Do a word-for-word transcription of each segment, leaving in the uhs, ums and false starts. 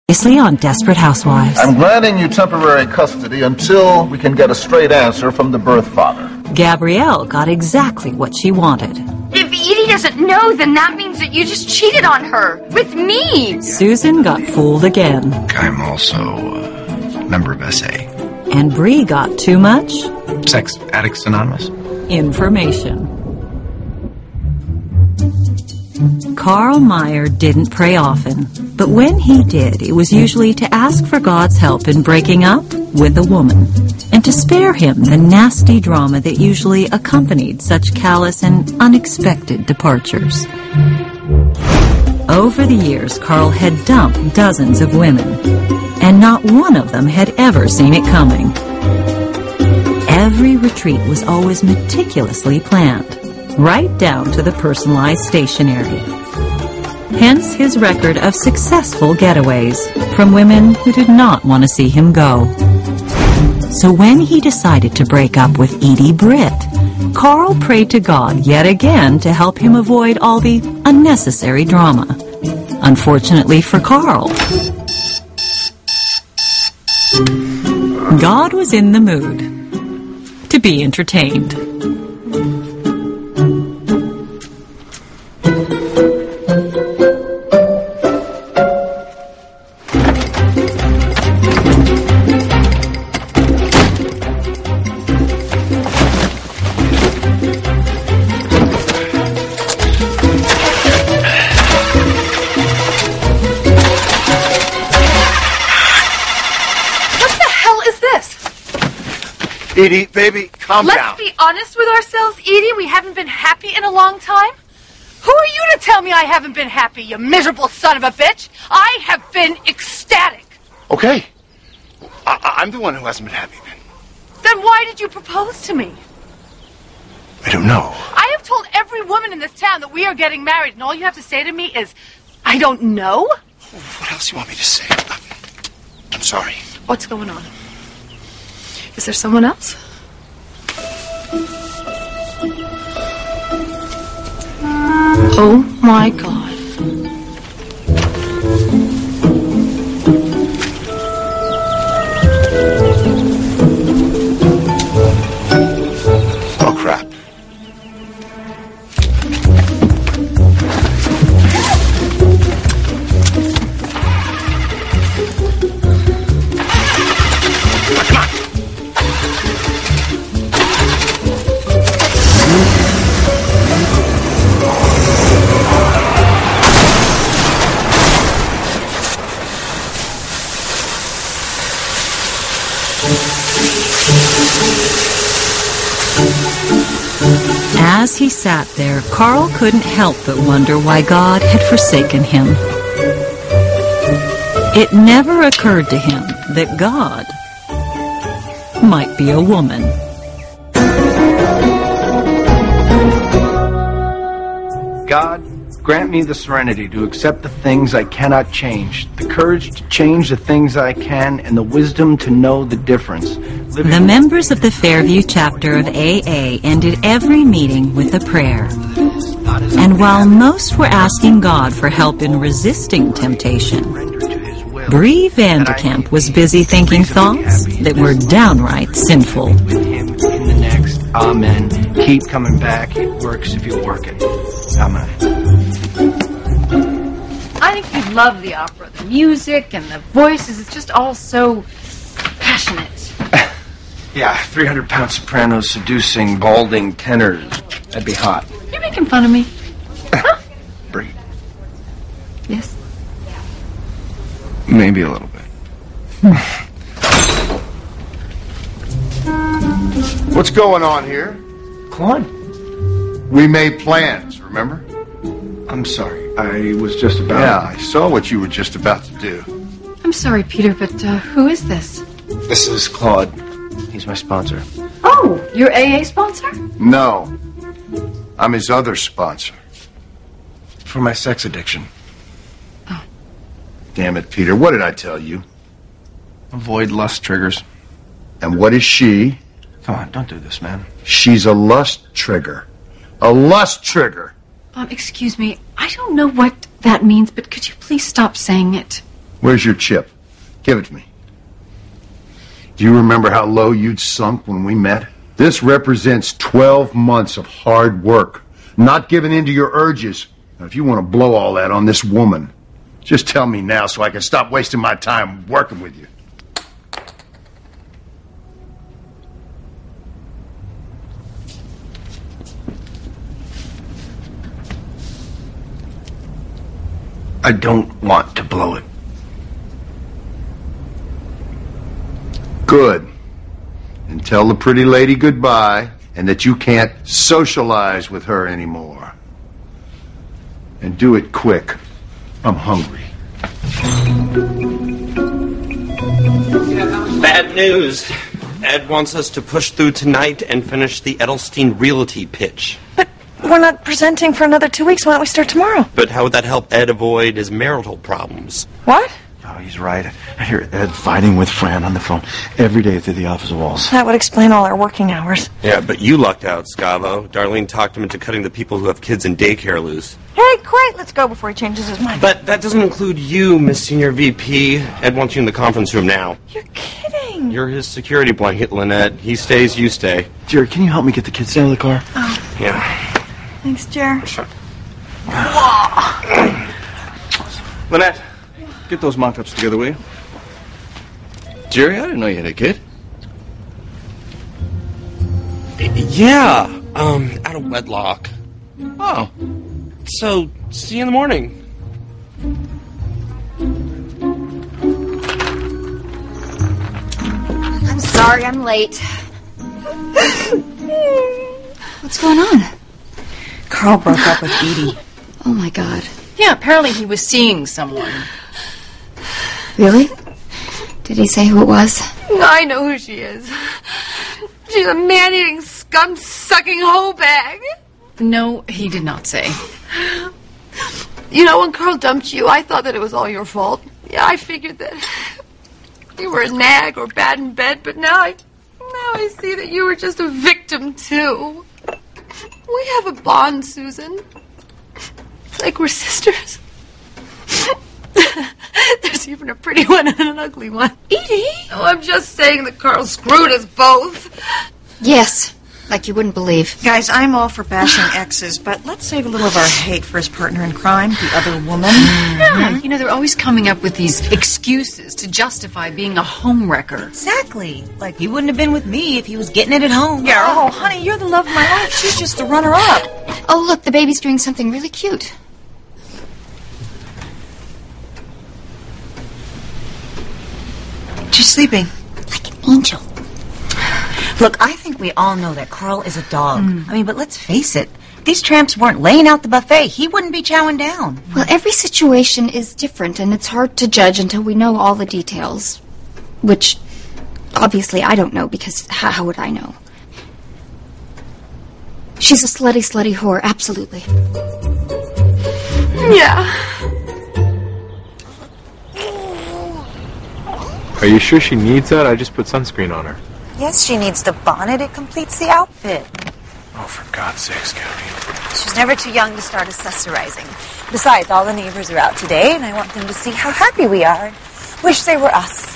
Previously on Desperate Housewives. I'm granting you temporary custody until we can get a straight answer from the birth father. Gabrielle got exactly what she wanted. If Edie doesn't know, then that means that you just cheated on her. With me. Susan got fooled again. I'm also a member of S A. And Bree got too much? Sex Addicts Anonymous. Information. Carl Meyer didn't pray often, but when he did, it was usually to ask for God's help in breaking up with a woman, and to spare him the nasty drama that usually accompanied such callous and unexpected departures. Over the years, Carl had dumped dozens of women, and not one of them had ever seen it coming. Every retreat was always meticulously planned, right down to the personalized stationery. Hence his record of successful getaways from women who did not want to see him go. So when he decided to break up with Edie Britt, Carl prayed to God yet again to help him avoid all the unnecessary drama. Unfortunately for Carl, God was in the mood to be entertained. Edie, baby, calm Let's down. Let's be honest with ourselves, Edie. We haven't been happy in a long time. Who are you to tell me I haven't been happy, you miserable son of a bitch? I have been ecstatic. Okay. I- I'm the one who hasn't been happy then. Then why did you propose to me? I don't know. I have told every woman in this town that we are getting married, and all you have to say to me is, I don't know? What else do you want me to say? I'm sorry. What's going on? Is there someone else? Oh my God. Oh crap. As he sat there, Carl couldn't help but wonder why God had forsaken him. It never occurred to him that God might be a woman. God, grant me the serenity to accept the things I cannot change, the courage to change the things I can, and the wisdom to know the difference. Living the members of the Fairview chapter of A A ended every meeting with a prayer. And while most were asking God for help in resisting temptation, Bree Vanderkamp was busy thinking thoughts that were downright sinful. with him in the next. Amen. Keep coming back. It works if you work it. Amen. I think you'd love the opera. The music and the voices, it's just all so passionate. Yeah, three hundred pound sopranos seducing balding tenors. That'd be hot. You're making fun of me. Huh? Bree. Yes. Maybe a little bit. What's going on here? Claude? We made plans, remember? I'm sorry. I was just about... Yeah, I saw what you were just about to do. I'm sorry, Peter, but uh, who is this? This is Claude. He's my sponsor. Oh, your A A sponsor? No. I'm his other sponsor. For my sex addiction. Oh. Damn it, Peter. What did I tell you? Avoid lust triggers. And what is she? Come on, don't do this, man. She's a lust trigger. A lust trigger. Um, excuse me. I don't know what that means, but could you please stop saying it? Where's your chip? Give it to me. Do you remember how low you'd sunk when we met? This represents twelve months of hard work, not giving in to your urges. Now, if you want to blow all that on this woman, just tell me now so I can stop wasting my time working with you. I don't want to blow it. Good. And tell the pretty lady goodbye and that you can't socialize with her anymore. And do it quick. I'm hungry. Bad news. Ed wants us to push through tonight and finish the Edelstein Realty pitch. But we're not presenting for another two weeks. Why don't we start tomorrow? But how would that help Ed avoid his marital problems? What? Oh, he's right. I hear Ed fighting with Fran on the phone every day through the office walls. That would explain all our working hours. Yeah, but you lucked out, Scavo. Darlene talked him into cutting the people who have kids in daycare loose. Hey, great. Let's go before he changes his mind. But that doesn't include you, Miss Senior V P. Ed wants you in the conference room now. You're kidding. You're his security blanket, Lynette. He stays, you stay. Jerry, can you help me get the kids down to the car? Oh. Yeah. Thanks, Jer. Sure. Lynette, get those mock-ups together, will you? Jerry, I didn't know you had a kid. Yeah, um, out of wedlock. Oh. So, see you in the morning. I'm sorry I'm late. What's going on? Carl broke up with Edie. Oh, my God. Yeah, apparently he was seeing someone. Really? Did he say who it was? I know who she is. She's a man-eating, scum-sucking hoe bag. No, he did not say. You know, when Carl dumped you, I thought that it was all your fault. Yeah, I figured that you were a nag or bad in bed, but now I, now I see that you were just a victim, too. We have a bond, Susan. It's like we're sisters. There's even a pretty one and an ugly one. Edie? Oh, I'm just saying that Carl screwed us both. Yes, like you wouldn't believe. Guys, I'm all for bashing exes, but let's save a little of our hate for his partner in crime, the other woman. Yeah, you know, they're always coming up with these excuses to justify being a homewrecker. Exactly. Like, he wouldn't have been with me if he was getting it at home. Yeah, oh, honey, you're the love of my life. She's just the runner-up. Oh, look, the baby's doing something really cute. She's sleeping. Like an angel. Look, I think we all know that Carl is a dog. Mm. I mean, but let's face it. These tramps weren't laying out the buffet. He wouldn't be chowing down. Well, every situation is different, and it's hard to judge until we know all the details. Which, obviously, I don't know, because how, how would I know? She's a slutty, slutty whore, absolutely. Yeah. Are you sure she needs that? I just put sunscreen on her. Yes, she needs the bonnet. It completes the outfit. Oh, for God's sakes, Gabby. She's never too young to start accessorizing. Besides, all the neighbors are out today, and I want them to see how happy we are. Wish they were us.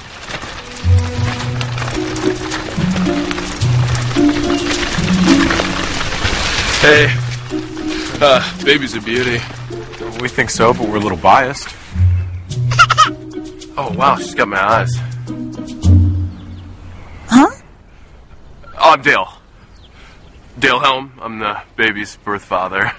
Hey, uh, baby's a beauty. We think so, but we're a little biased. Oh, wow, she's got my eyes. Huh? Oh, I'm Dale. Dale Helm. I'm the baby's birth father.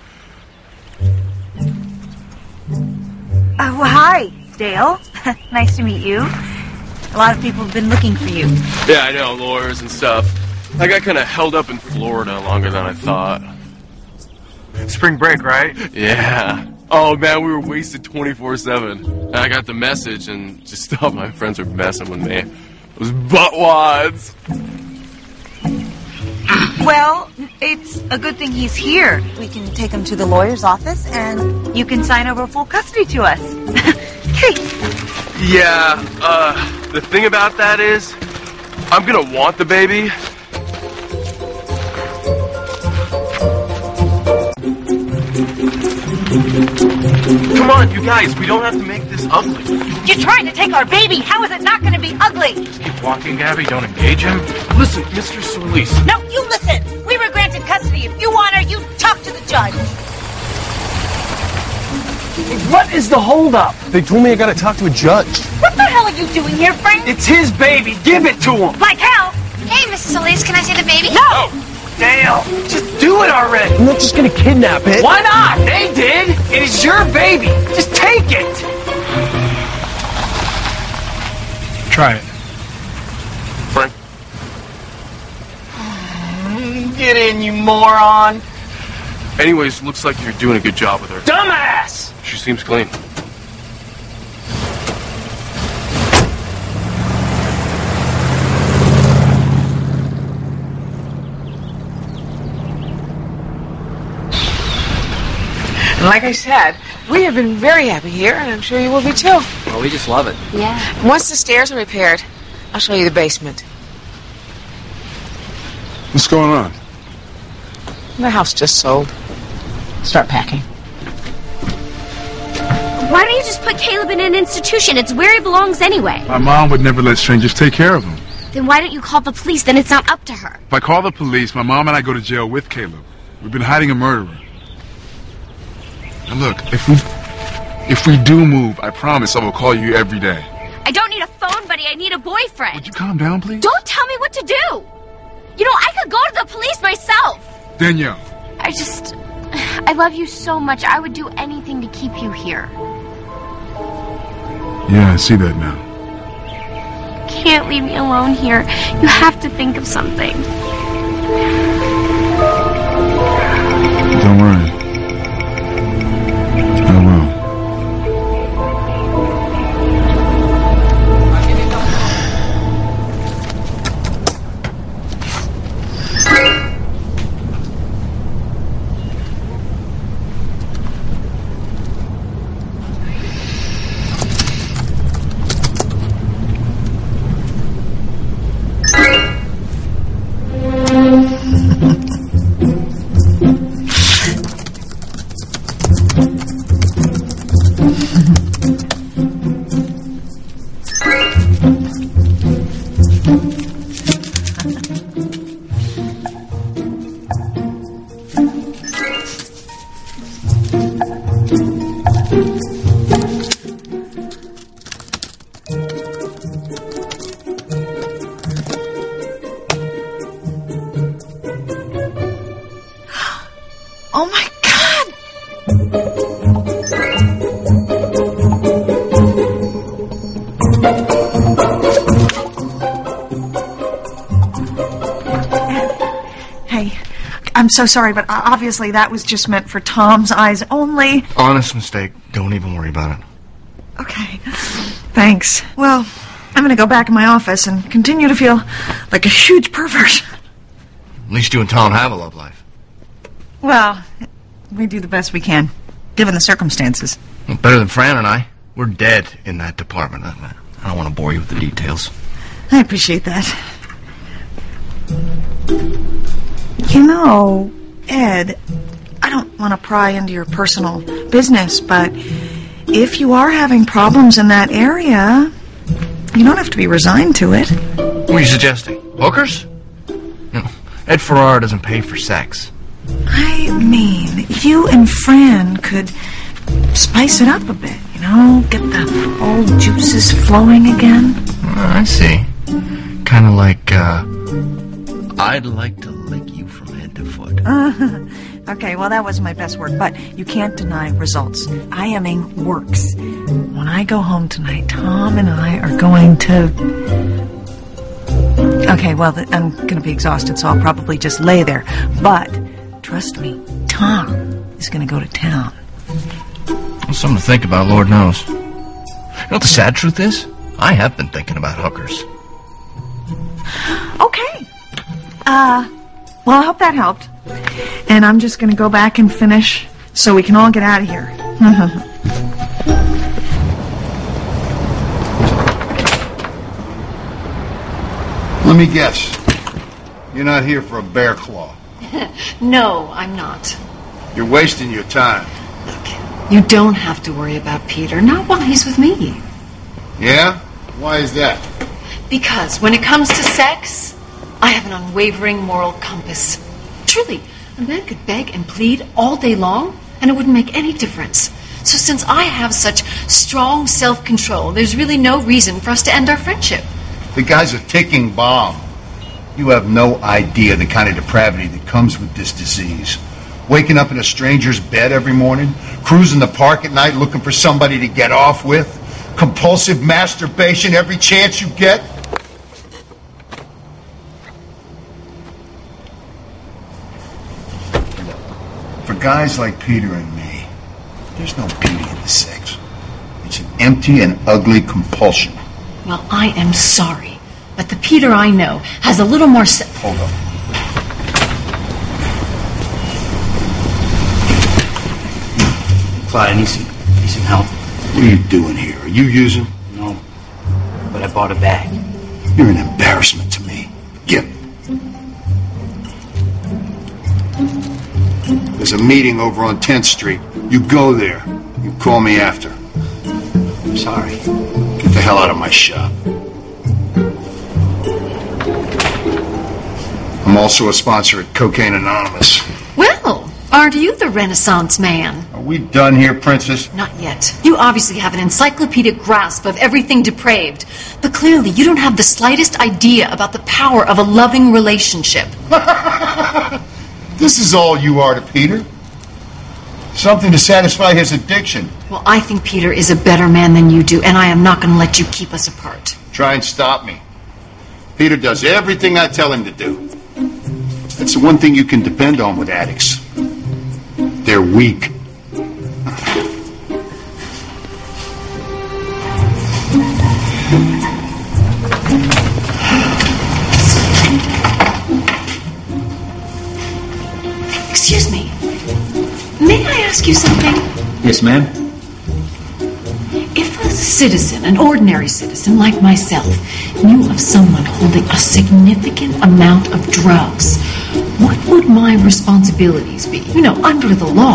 Oh, well, hi, Dale. Nice to meet you. A lot of people have been looking for you. Yeah, I know, lawyers and stuff. I got kind of held up in Florida longer than I thought. Spring break, right? Yeah. Oh, man, we were wasted twenty-four seven. I got the message and just thought my friends were messing with me. It was butt wads. Well, it's a good thing he's here. We can take him to the lawyer's office, and you can sign over full custody to us. Okay. Yeah, uh, the thing about that is, I'm gonna want the baby. Thank you. Come on, you guys, we don't have to make this ugly. You're trying to take our baby. How is it not going to be ugly? Just keep walking, Gabby. Don't engage him. Listen, Mister Solis. No, you listen. We were granted custody. If you want her, you talk to the judge. What is the holdup? They told me I gotta talk to a judge. What the hell are you doing here, Frank? It's his baby. Give it to him. Like hell. Hey, Missus Solis, can I see the baby? No. Dale, just do it already. I'm not just gonna kidnap it. Why not? They did. It is your baby. Just take it. Try it. Frank. Get in, you moron. Anyways, looks like you're doing a good job with her. Dumbass! She seems clean. And like I said, we have been very happy here, and I'm sure you will be too. Well, we just love it. Yeah. Once the stairs are repaired, I'll show you the basement. What's going on? The house just sold. Start packing. Why don't you just put Caleb in an institution? It's where he belongs anyway. My mom would never let strangers take care of him. Then why don't you call the police? Then it's not up to her. If I call the police, my mom and I go to jail with Caleb. We've been hiding a murderer. Now look, if we if we do move, I promise I will call you every day. I don't need a phone buddy. I need a boyfriend. Would you calm down, please? Don't tell me what to do. You know, I could go to the police myself. Danielle. I just... I love you so much. I would do anything to keep you here. Yeah, I see that now. You can't leave me alone here. You have to think of something. Don't worry. I will. Oh my God! Hey, I'm so sorry, but obviously that was just meant for Tom's eyes only. Honest mistake. Don't even worry about it. Okay, thanks. Well, I'm gonna go back in my office and continue to feel like a huge pervert. At least you and Tom have a love life. Well, we do the best we can, given the circumstances. Well, better than Fran and I. We're dead in that department. I don't want to bore you with the details. I appreciate that. You know, Ed, I don't want to pry into your personal business, but if you are having problems in that area, you don't have to be resigned to it. What are you suggesting? Hookers? No. Ed Ferrara doesn't pay for sex. I mean, you and Fran could spice it up a bit, you know? Get the old juices flowing again. Oh, I see. Kind of like, uh... I'd like to lick you from head to foot. Uh, okay, well, that wasn't my best work, but you can't deny results. IMing works. When I go home tonight, Tom and I are going to... Okay, well, I'm going to be exhausted, so I'll probably just lay there. But... trust me, Tom is going to go to town. Well, something to think about, Lord knows. You know what the sad truth is? I have been thinking about hookers. Okay. Uh, well, I hope that helped. And I'm just going to go back and finish so we can all get out of here. Let me guess. You're not here for a bear claw. No, I'm not. You're wasting your time. You don't have to worry about Peter, not while he's with me. Yeah? Why is that? Because when it comes to sex, I have an unwavering moral compass. Truly, a man could beg and plead all day long, and it wouldn't make any difference. So since I have such strong self-control, there's really no reason for us to end our friendship. The guy's a ticking bomb. You have no idea the kind of depravity that comes with this disease. Waking up in a stranger's bed every morning, cruising the park at night looking for somebody to get off with, compulsive masturbation every chance you get. For guys like Peter and me, there's no beauty in the sex. It's an empty and ugly compulsion. Well, I am sorry, but the Peter I know has a little more se- Hold up. Clyde, I need some, need some help. What are you doing here? Are you using? No, but I bought a bag. You're an embarrassment to me. Get. There's a meeting over on tenth Street. You go there. You call me after. I'm sorry. Get the hell out of my shop. I'm also a sponsor at Cocaine Anonymous. Well, aren't you the Renaissance man? Are we done here, Princess? Not yet. You obviously have an encyclopedic grasp of everything depraved, but clearly you don't have the slightest idea about the power of a loving relationship. This is all you are to Peter. Something to satisfy his addiction. Well, I think Peter is a better man than you do, and I am not going to let you keep us apart. Try and stop me. Peter does everything I tell him to do. That's the one thing you can depend on with addicts. They're weak. Excuse me. May I ask you something? Yes, ma'am? If a citizen, an ordinary citizen like myself, knew of someone holding a significant amount of drugs, what would my responsibilities be? You know, under the law.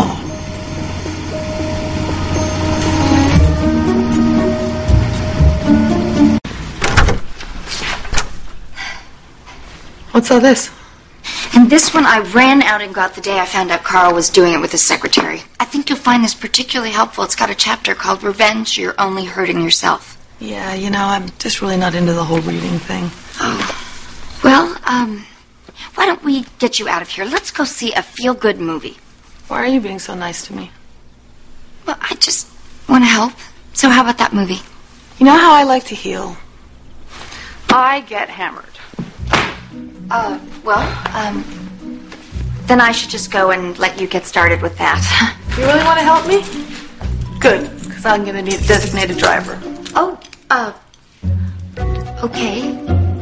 What's all this? And this one I ran out and got the day I found out Carl was doing it with his secretary. I think you'll find this particularly helpful. It's got a chapter called Revenge, You're Only Hurting Yourself. Yeah, you know, I'm just really not into the whole reading thing. Oh. Well, um, why don't we get you out of here? Let's go see a feel-good movie. Why are you being so nice to me? Well, I just want to help. So how about that movie? You know how I like to heal? I get hammered. Uh, well, um, then I should just go and let you get started with that. You really want to help me? Good, because I'm going to need a designated driver. Oh, uh, okay.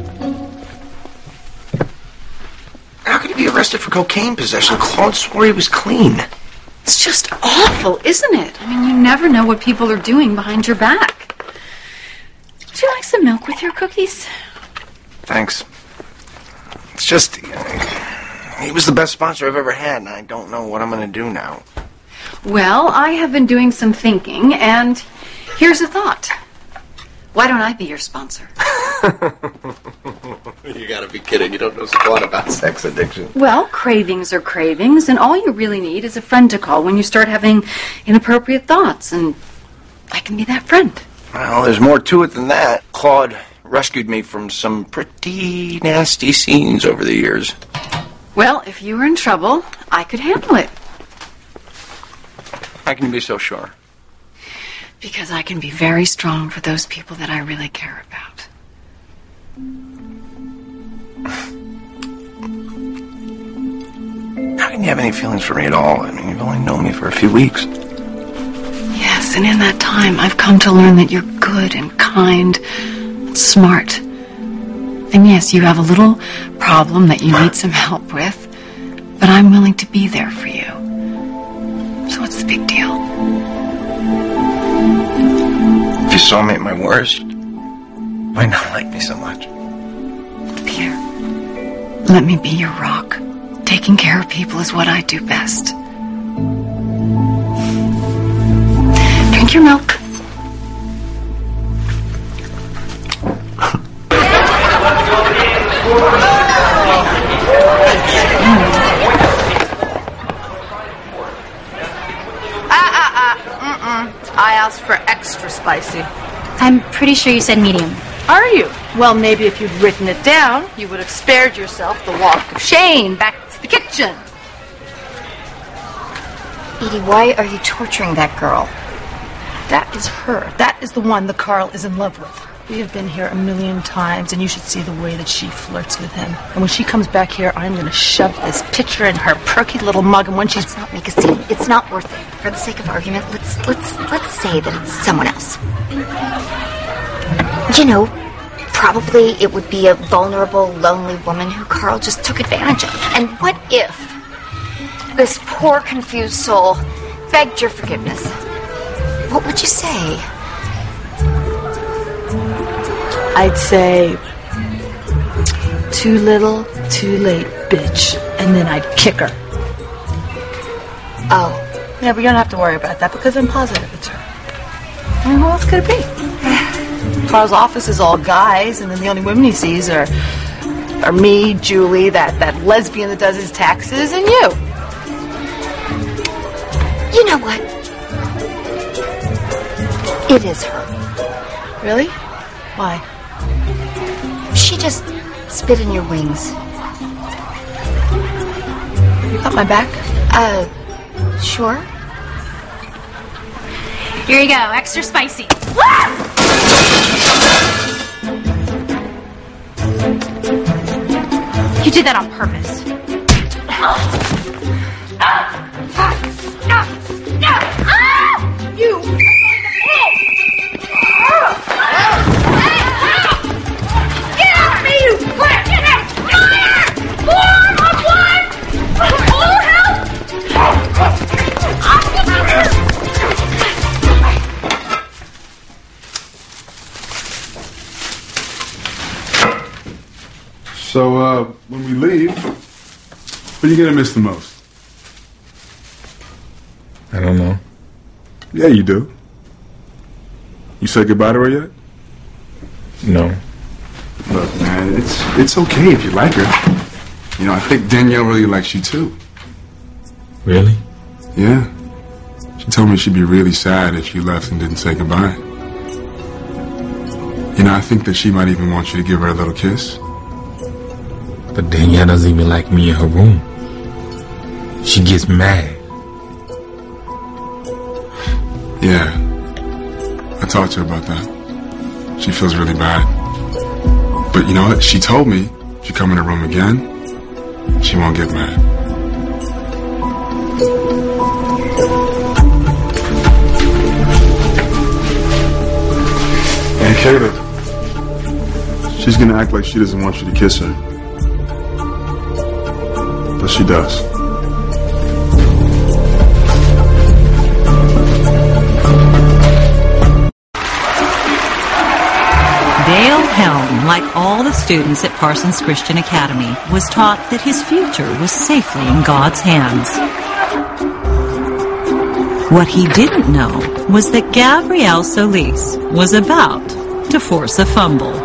How could he be arrested for cocaine possession? Claude swore he was clean. It's just awful, isn't it? I mean, you never know what people are doing behind your back. Would you like some milk with your cookies? Thanks. It's just, uh, he was the best sponsor I've ever had, and I don't know what I'm going to do now. Well, I have been doing some thinking, and here's a thought. Why don't I be your sponsor? You gotta be kidding. You don't know squat about sex addiction. Well, cravings are cravings, and all you really need is a friend to call when you start having inappropriate thoughts, and I can be that friend. Well, there's more to it than that. Claude rescued me from some pretty nasty scenes over the years. Well, if you were in trouble, I could handle it. How can you be so sure? Because I can be very strong for those people that I really care about. How can you have any feelings for me at all? I mean, you've only known me for a few weeks. Yes, and in that time, I've come to learn that you're good and kind and smart. And yes, you have a little problem that you need some help with, but I'm willing to be there for you. So what's the big deal? If you saw me at my worst, you might not like me so much. Peter, let me be your rock. Taking care of people is what I do best. Drink your milk. Ah, ah, ah. Mm-mm. I asked for extra spicy. I'm pretty sure you said medium. Are you? Well, maybe if you'd written it down, you would have spared yourself the walk of shame back to the kitchen. Edie, why are you torturing that girl? That is her. That is the one that Carl is in love with. We have been here a million times, and you should see the way that she flirts with him. And when she comes back here, I'm going to shove this picture in her perky little mug, and when she's... Let's not make a scene. It's not worth it. For the sake of argument, let's let's let's say that it's someone else. You know, probably it would be a vulnerable, lonely woman who Carl just took advantage of. And what if this poor, confused soul begged your forgiveness? What would you say? I'd say, too little, too late, bitch. And then I'd kick her. Oh. Yeah, but you don't have to worry about that because I'm positive it's her. I mean, who else could it be? Carl's office is all guys, and then the only women he sees are are me, Julie, that, that lesbian that does his taxes, and you. You know what? It is her. Really? Why? She just spit in your wings. You got my back? Uh, sure. Here you go, extra spicy. You did that on purpose. You! Get off me, you prick! Get out! Fire! More of what? All help! So, uh, when we leave, what are you gonna miss the most? I don't know. Yeah, you do. You said goodbye to her yet? No. Look, man, it's it's okay if you like her. You know, I think Danielle really likes you too. Really? Yeah. She told me she'd be really sad if you left and didn't say goodbye. You know, I think that she might even want you to give her a little kiss. But Danielle doesn't even like me in her room. She gets mad. Yeah. I talked to her about that. She feels really bad. But you know what? She told me if you come in her room again, she won't get mad. And Caleb, she's gonna act like she doesn't want you to kiss her. But she does. Dale Helm, like all the students at Parsons Christian Academy, was taught that his future was safely in God's hands. What he didn't know was that Gabrielle Solis was about to force a fumble.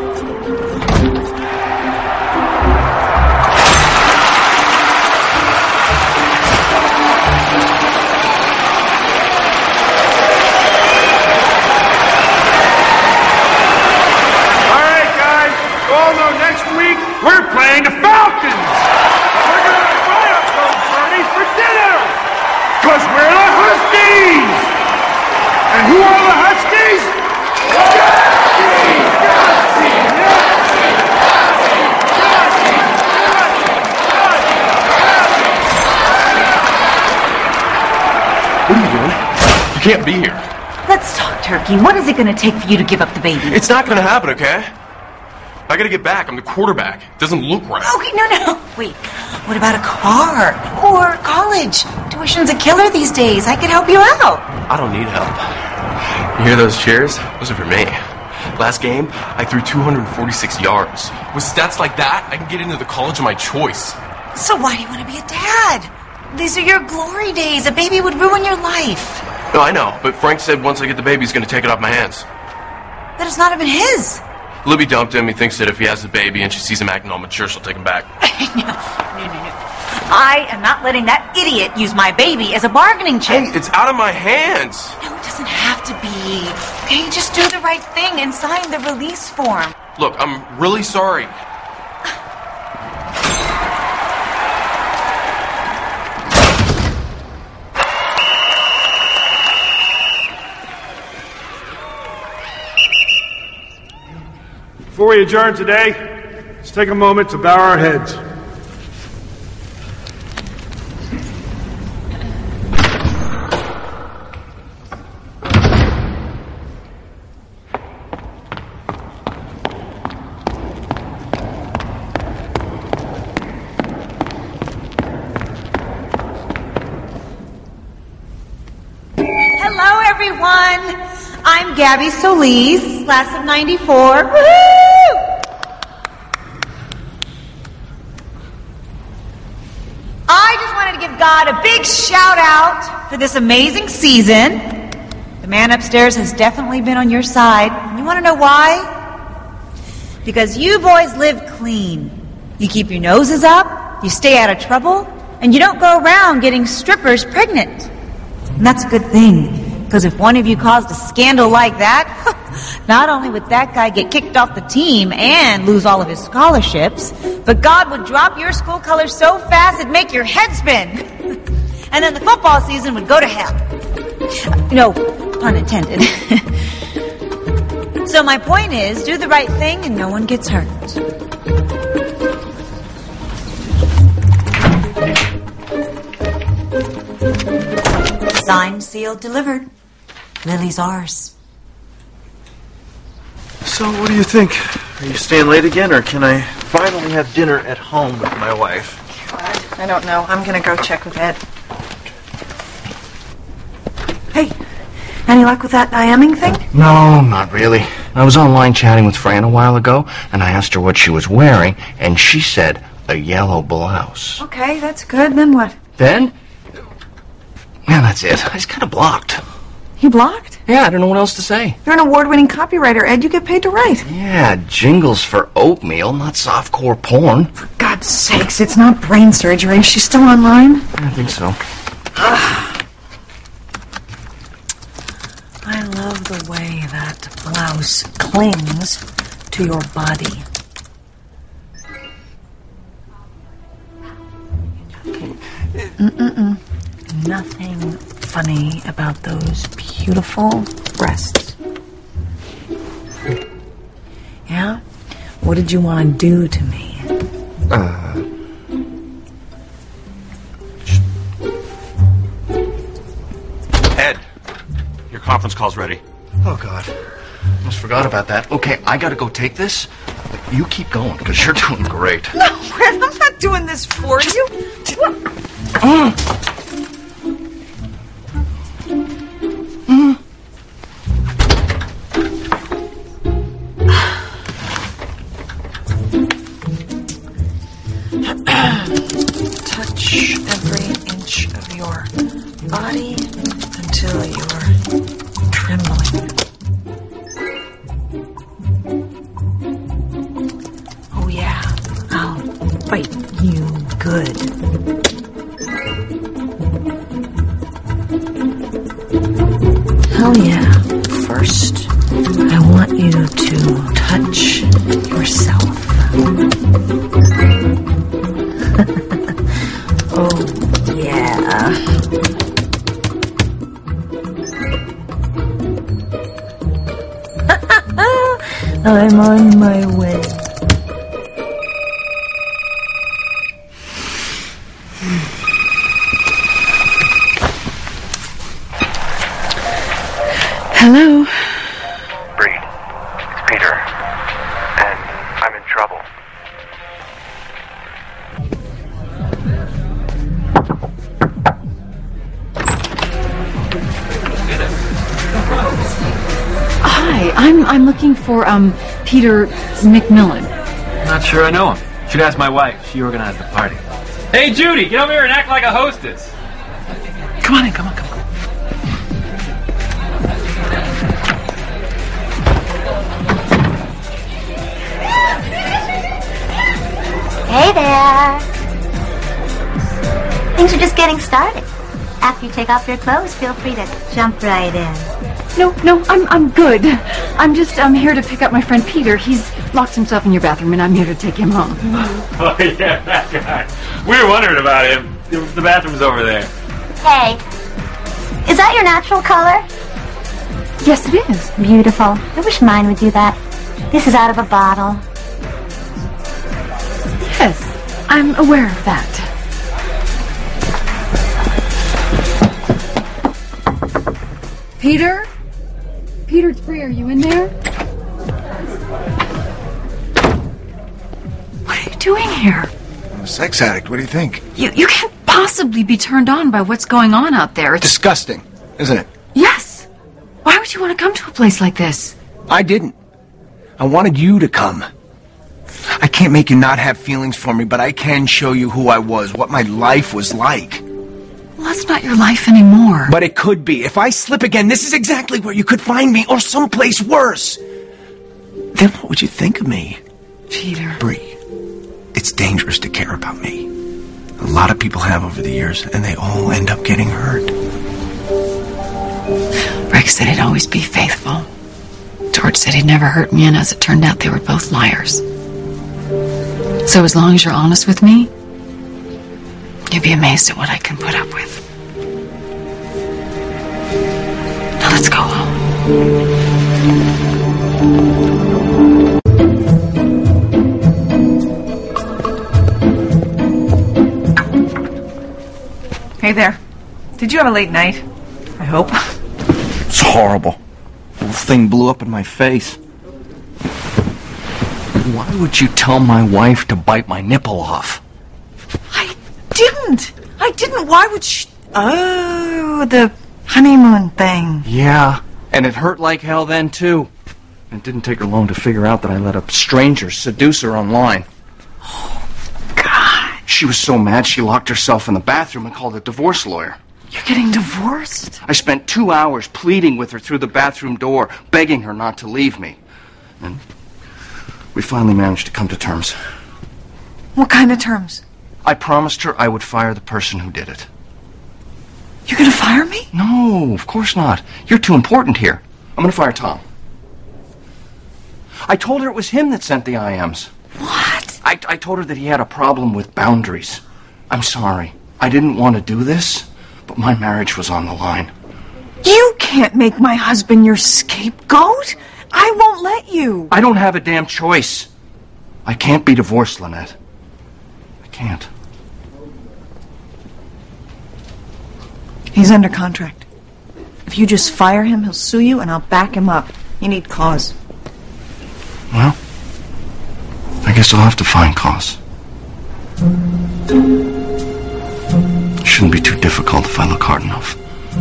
We're playing the Falcons! We're gonna invite up those birdies for dinner! Cause we're the Huskies! And who are the Huskies? What are you doing? You can't be here. Let's talk turkey. What is it going to take for you to give up the baby? It's not gonna happen, okay? I gotta get back. I'm the quarterback. It doesn't look right. Okay, no, no. Wait, what about a car? Or college? Tuition's a killer these days. I could help you out. I don't need help. You hear those cheers? Those are for me. Last game, I threw two hundred forty-six yards. With stats like that, I can get into the college of my choice. So why do you want to be a dad? These are your glory days. A baby would ruin your life. No, I know, but Frank said once I get the baby, he's going to take it off my hands. That is not even his. Libby dumped him. He thinks that if he has the baby and she sees him acting all mature, she'll take him back. no, no, no, no. I am not letting that idiot use my baby as a bargaining chip. Hey, it's out of my hands. No, it doesn't have to be. Okay, just do the right thing and sign the release form. Look, I'm really sorry. Before we adjourn today, let's take a moment to bow our heads. Hello, everyone. I'm Gabby Solis, class of ninety-four. Woo! I just wanted to give God a big shout out for this amazing season. The man upstairs has definitely been on your side. And you want to know why? Because you boys live clean. You keep your noses up, you stay out of trouble, and you don't go around getting strippers pregnant. And that's a good thing. Because if one of you caused a scandal like that, not only would that guy get kicked off the team and lose all of his scholarships, but God would drop your school colors so fast it'd make your head spin. And then the football season would go to hell. No, pun intended. So my point is, do the right thing and no one gets hurt. Signed, sealed, delivered. Lily's ours. So, what do you think? Are you staying late again, or can I finally have dinner at home with my wife? I don't know. I'm going to go check with Ed. Hey, any luck with that Niaming thing? No, not really. I was online chatting with Fran a while ago, and I asked her what she was wearing, and she said a yellow blouse. Okay, that's good. Then what? Then? Yeah, that's it. I just got it blocked. You blocked? Yeah, I don't know what else to say. You're an award-winning copywriter, Ed. You get paid to write. Yeah, jingles for oatmeal, not softcore porn. For God's sakes, it's not brain surgery. Is she still online? I think so. I love the way that blouse clings to your body. Mm-mm-mm. Nothing funny about those beautiful breasts. Yeah? What did you want to do to me? Uh... Ed, your conference call's ready. Oh, God. Almost forgot about that. Okay, I gotta go take this. But you keep going, because you're doing great. No, Ed, I'm not doing this for you. Mm. Mm. Touch every inch of your body until you're trembling. Oh, yeah. I'll bite you good. Hell yeah. First, I want you to touch yourself. Oh, yeah. I'm on my way. Hello? Breed, it's Peter, and I'm in trouble. Hi, I'm I'm looking for um Peter McMillan. Not sure I know him. Should ask my wife. She organized the party. Hey, Judy, get over here and act like a hostess. Come on in, come on, come on. Hey there. Things are just getting started. After you take off your clothes, feel free to jump right in. No, no, I'm I'm good. I'm just I'm here to pick up my friend Peter. He's locked himself in your bathroom, and I'm here to take him home. Oh, yeah, that guy. We were wondering about him. The bathroom's over there. Hey, is that your natural color? Yes, it is. Beautiful. I wish mine would do that. This is out of a bottle. Yes, I'm aware of that. Peter? Peter, it's Bree. Are you in there? What are you doing here? I'm a sex addict. What do you think? You you can't possibly be turned on by what's going on out there. It's Disgusting, isn't it? Yes. Why would you want to come to a place like this? I didn't. I wanted you to come. I can't make you not have feelings for me, but I can show you who I was, what my life was like. Well, that's not your life anymore. But it could be. If I slip again, this is exactly where you could find me, or someplace worse. Then what would you think of me? Peter. Bree, it's dangerous to care about me. A lot of people have over the years, and they all end up getting hurt. Rick said he'd always be faithful. George said he'd never hurt me, and as it turned out, they were both liars. So as long as you're honest with me, you'd be amazed at what I can put up with. Now let's go home. Hey there. Did you have a late night? I hope. It's horrible. The whole thing blew up in my face. Why would you tell my wife to bite my nipple off? I didn't. I didn't. Why would she... Oh, the honeymoon thing. Yeah, and it hurt like hell then, too. And it didn't take her long to figure out that I let a stranger seduce her online. Oh, God. She was so mad she locked herself in the bathroom and called a divorce lawyer. You're getting divorced? I spent two hours pleading with her through the bathroom door, begging her not to leave me. And we finally managed to come to terms. What kind of terms? I promised her I would fire the person who did it. You're gonna fire me? No, of course not. You're too important here. I'm gonna fire Tom. I told her it was him that sent the I Ms. What? I, I told her that he had a problem with boundaries. I'm sorry. I didn't want to do this, but my marriage was on the line. You can't make my husband your scapegoat. I won't let you. I don't have a damn choice. I can't be divorced, Lynette. I can't. He's under contract. If you just fire him, he'll sue you, and I'll back him up. You need cause. Well, I guess I'll have to find cause. It shouldn't be too difficult if I look hard enough.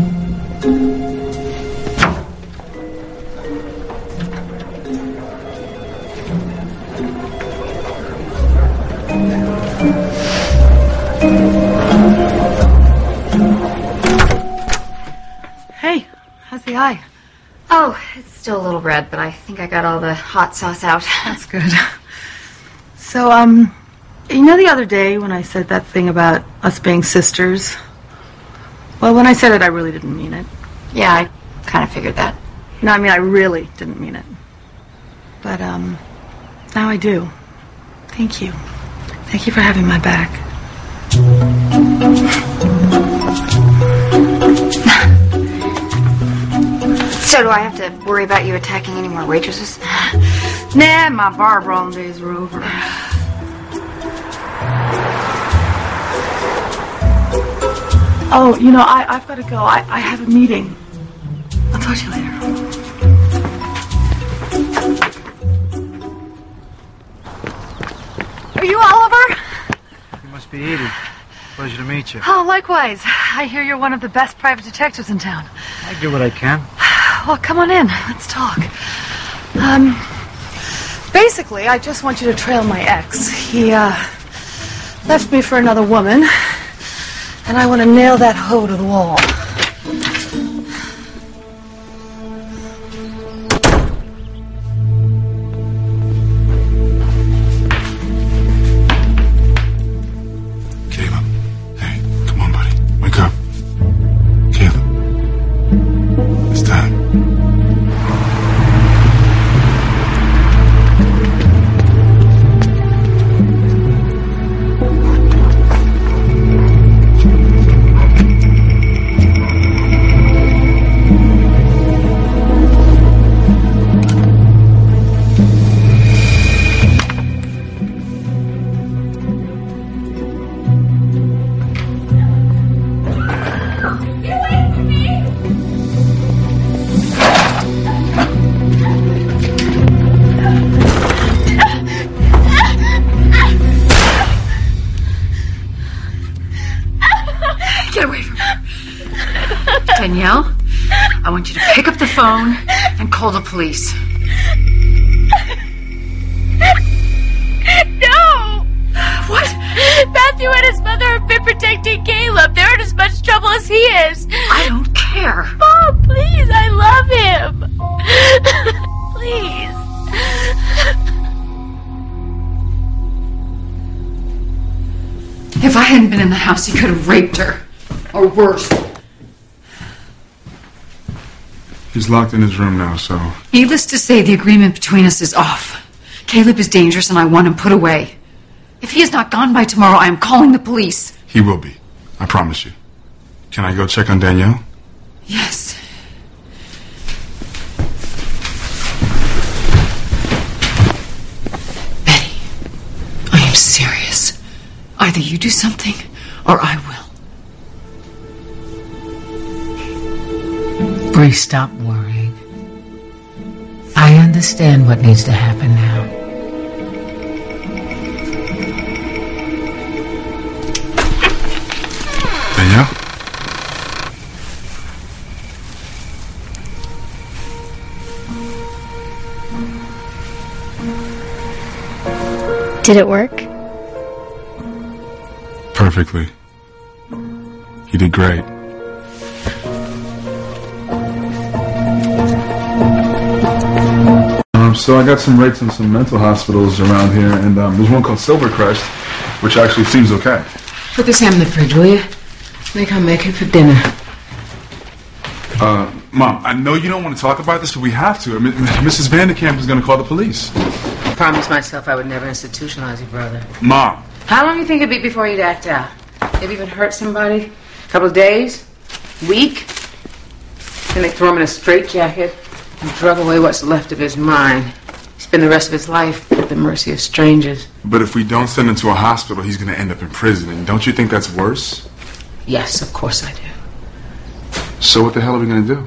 Hey, how's the eye? Oh, it's still a little red, but I think I got all the hot sauce out. That's good. So, um, you know the other day when I said that thing about us being sisters? Well, when I said it, I really didn't mean it. Yeah, I kind of figured that. No, I mean, I really didn't mean it. But, um, now I do. Thank you. Thank you for having my back. So do I have to worry about you attacking any more waitresses? Nah, my bar brawling days are over. Oh, you know, I, I've got to go. I, I have a meeting. I'll talk to you later. Are you Oliver? You must be Edie. Pleasure to meet you. Oh, likewise. I hear you're one of the best private detectives in town. I do what I can. Well, come on in. Let's talk. Um, basically, I just want you to trail my ex. He, uh, left me for another woman, and I want to nail that hoe to the wall. phone and call the police. No! What? Matthew and his mother have been protecting Caleb. They're in as much trouble as he is. I don't care. Mom, please, I love him. Please. If I hadn't been in the house, he could have raped her. Or worse. He's locked in his room now, so... Needless to say, the agreement between us is off. Caleb is dangerous and I want him put away. If he is not gone by tomorrow, I am calling the police. He will be. I promise you. Can I go check on Danielle? Yes. Betty, I am serious. Either you do something, or I will. Bree, stop worrying. I understand what needs to happen now. Danielle? Did it work? Perfectly. You did great. Um, so I got some rates in some mental hospitals around here, and um, there's one called Silvercrest, which actually seems okay. Put this ham in the fridge, will you? Make I'll make it for dinner. Uh, Mom, I know you don't want to talk about this, but we have to. I mean, Missus Vanderkamp is going to call the police. I promised myself I would never institutionalize your brother. Mom. How long do you think it'd be before you'd act out? Maybe even hurt somebody? A couple of days? Week? Then they throw him in a straitjacket and drug away what's left of his mind. Spend the rest of his life at the mercy of strangers. But if we don't send him to a hospital, he's going to end up in prison. And don't you think that's worse? Yes, of course I do. So what the hell are we going to do?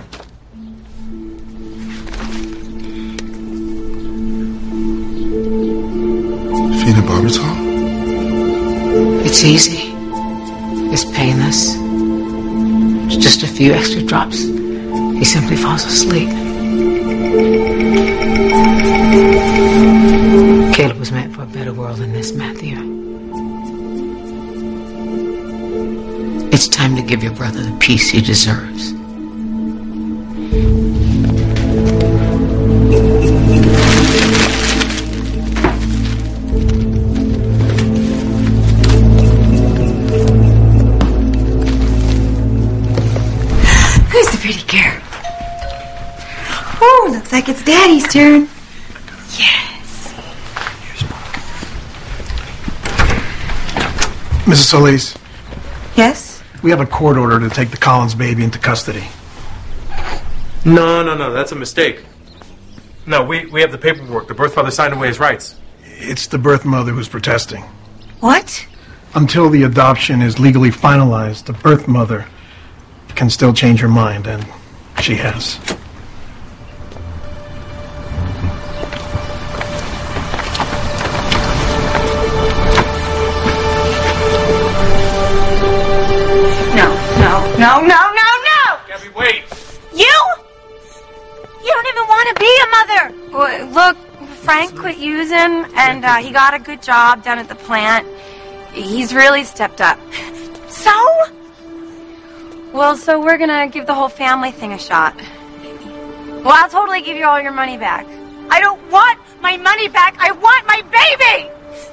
Phenobarbital? It's easy. It's painless. It's just a few extra drops. He simply falls asleep. Caleb was meant for a better world than this, Matthew. It's time to give your brother the peace he deserves. Who's the pretty girl? Oh, looks like it's Daddy's turn. Yes. Missus Solis. Yes? We have a court order to take the Collins baby into custody. No, no, no, that's a mistake. No, we, we have the paperwork. The birth father signed away his rights. It's the birth mother who's protesting. What? Until the adoption is legally finalized, the birth mother can still change her mind, and she has. No, no, no, no, no, no! Gabby, wait! You? You don't even want to be a mother! Well, look, Frank quit using, and uh, he got a good job down at the plant. He's really stepped up. So? Well, so we're gonna give the whole family thing a shot. Well, I'll totally give you all your money back. I don't want my money back. I want my baby!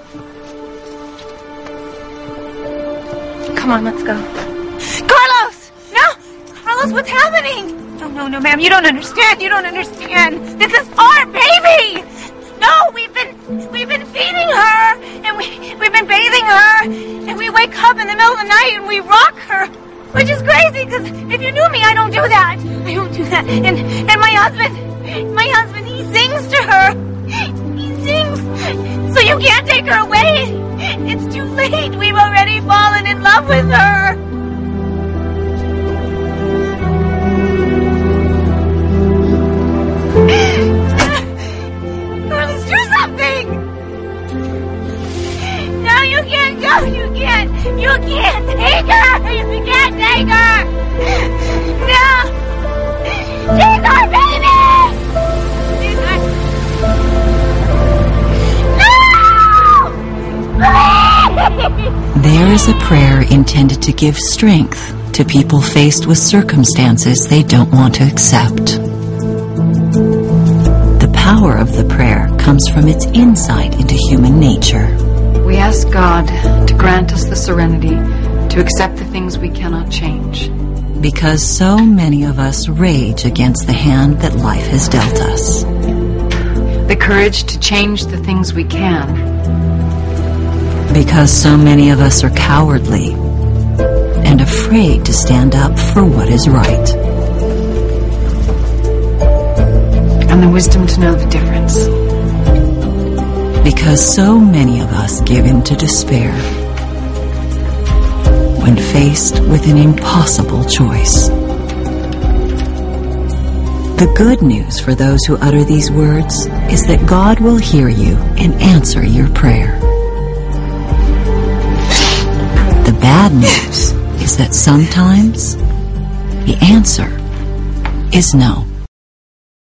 Come on, let's go. Carlos! No! Carlos, what's happening? No, no, no, ma'am. You don't understand. You don't understand. This is our baby! No, we've been we've been feeding her, and we we've been bathing her, and we wake up in the middle of the night and we rock her, which is crazy. Because if you knew me, I don't do that. I don't do that. And and my husband, my husband, he sings to her. He sings. So you can't take her away. It's too late. We've already fallen in love with her. Carlos, do something! No, you can't go. You can't. You can't take her. You can't take her. No. She's our baby. is a prayer intended to give strength to people faced with circumstances they don't want to accept. The power of the prayer comes from its insight into human nature. We ask God to grant us the serenity to accept the things we cannot change. Because so many of us rage against the hand that life has dealt us. The courage to change the things we can. Because so many of us are cowardly and afraid to stand up for what is right. And the wisdom to know the difference. Because so many of us give in to despair when faced with an impossible choice. The good news for those who utter these words is that God will hear you and answer your prayer. The bad news is that sometimes the answer is no.